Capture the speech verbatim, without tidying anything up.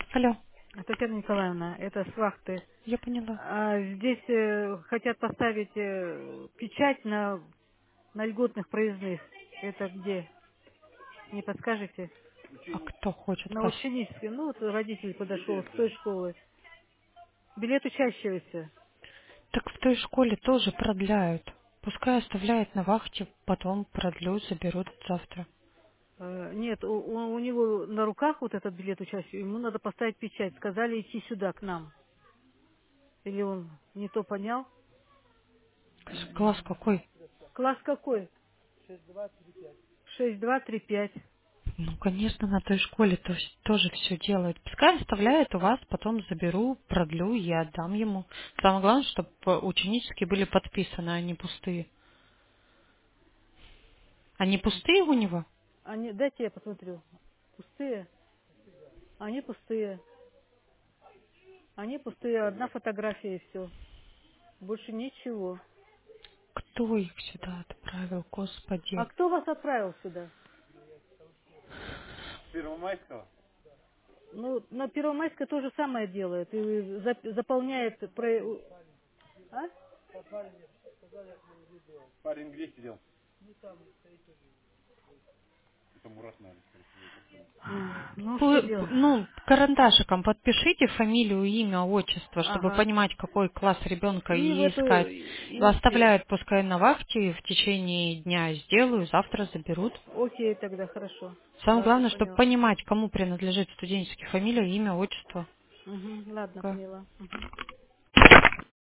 Алло, А, Татьяна Николаевна, это с вахты. я поняла. А, здесь э, хотят поставить э, печать на, на льготных проездных. Это где? Не подскажете? А кто хочет На вас? ученической. Ну, вот родитель подошел с той школы. Билет учащегося. Так в той школе тоже продляют. Пускай оставляет на вахте, потом продлют, заберут завтра. Э, нет, у, у- у него на руках вот этот билет учащегося. Ему надо поставить печать. Сказали идти сюда, к нам. Или он не то понял? Класс какой? Класс какой? Шесть два три пять. Ну, конечно, на той школе то есть тоже все делают. Пускай оставляет у вас, потом заберу, продлю и отдам ему. Самое главное, чтобы ученические были подписаны, а не пустые. Они пустые у него? Они, дайте я посмотрю. Пустые? Они пустые. Они пустые, одна фотография и все. Больше ничего. Кто их сюда отправил, А господи? кто вас отправил сюда? Ну, на Первомайской то же самое делает. И зап- заполняет... про- А? Ну, что Пу- делать? Ну, карандашиком подпишите фамилию, имя, отчество, чтобы Ага. понимать, какой класс ребенка И в и эту... искать. И все. Оставляют пускай на вахте, в течение дня сделаю, завтра заберут. Окей, тогда хорошо. Самое Ладно, главное, чтобы поняла. понимать, кому принадлежит студенческий фамилия, имя, отчество. Угу, ладно, Такое. поняла. Мгм.